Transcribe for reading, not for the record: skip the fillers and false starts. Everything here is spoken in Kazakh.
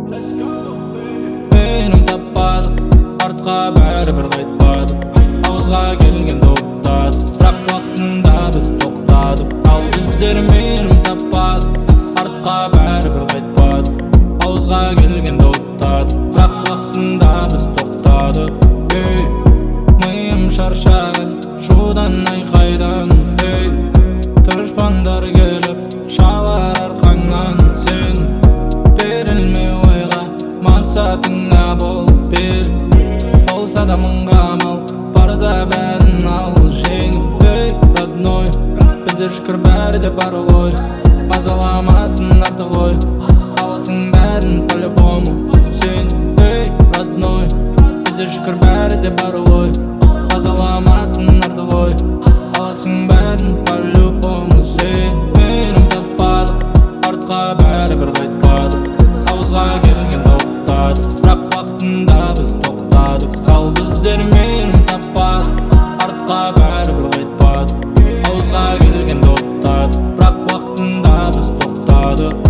Менің таппадық, артқа бәрібір қайтпадық. Ауызға келген тоқтадық, бірақ уақытында біз тоқтадық. Ал біздер мейірім таппадық, артқа бәрібір қайтпадық. Ауызға келген тоқтадық, бірақ уақытында біз тоқтадық. Миым шаршаған, шудан айқайдан. Дұшпандар келіп шалар арқаңнан. Сен берілме ойға, мақсатыңа бол берік. Болса да мыңға амал, барда бәрін ал жеңіп. Родной, бізде шүкір бәрі де бар ғой. Мазаламасын артық ой, аласың бәрін по-любому. Сен, родной, бізде шүкір бәрі де бар ғой. Мазаламасын артық ой, аласың бәрін по-любому. Сен менің таппадық, артқа бәрібір қайтпадық. Ауызға келген тоқтадық, бірақ уақытында біз тоқтадық. Ал біздер мейірім таппадық, артқа бәрібір қайтпадық. Ауызға келген тоқтадық, бірақ уақытында біз тоқтадық.